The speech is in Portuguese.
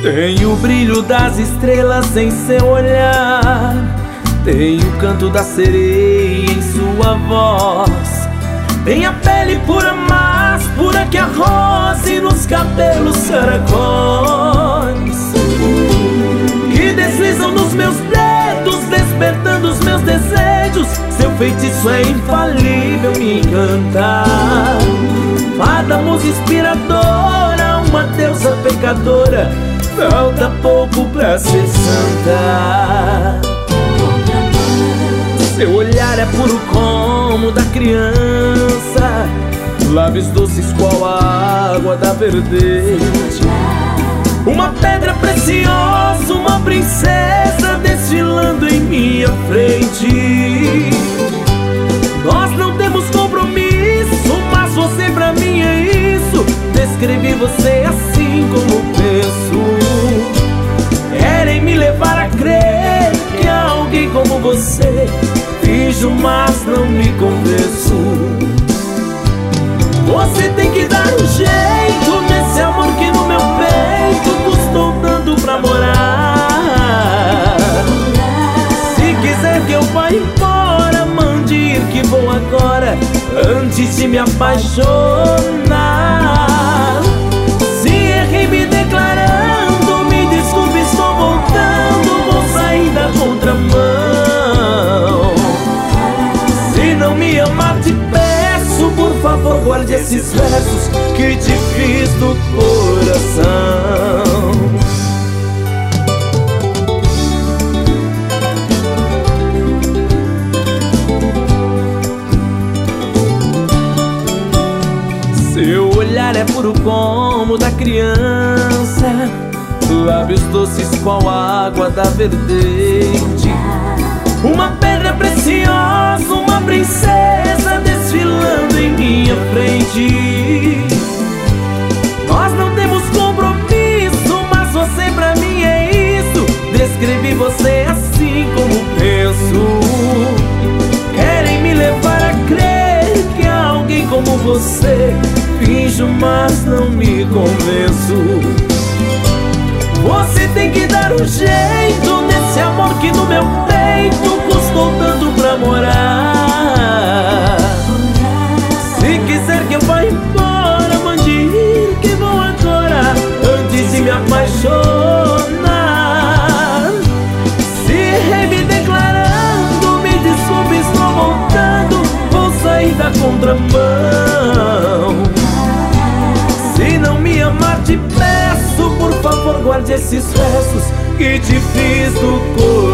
Tem o brilho das estrelas em seu olhar, tem o canto da sereia em sua voz, tem a pele pura, mais pura que a rosa, e nos cabelos caracóis que deslizam nos meus dedos, despertando os meus desejos. Seu feitiço é infalível, me encantar. Fada musa inspiradora, uma deusa pecadora, falta pouco pra ser santa. Seu olhar é puro como da criança, lábios doces qual a água da verdade. Uma pedra preciosa, uma princesa desfilando em minha frente. Nós não temos compromisso, mas você pra mim é isso. Descrevi você assim como penso. Querem me levar a crer que há alguém como você. Finjo, mas não me convenço. Você tem que dar um jeito nesse amor que no meu peito custou tanto pra morar. Se quiser que eu vá embora, mande ir que vou agora, antes de me apaixonar. Se errei me declarando, me desculpe, estou voltando, vou sair da contramão. Se não me amar, te peço, por favor, guarde esses versos que te fiz do coração. Seu olhar é puro como da criança, lábios doces qual a água da verdade. Uma pedra preciosa, uma princesa desfilando em minha frente. Nós não temos compromisso, mas você pra mim é isso. Descrevi você assim como penso. Querem me levar a crer que há alguém como você. Finjo, mas não me convenço. Você tem que dar um jeito nesse amor que no meu peito custou tanto pra morar. Se quiser que eu vá embora, mande ir que vou agora, antes de me apaixonar. Se errei me declarando, me desculpe, estou voltando, vou sair da contramão. Se não me amar, te peço, por favor, guarde esses versos que te fiz do coração.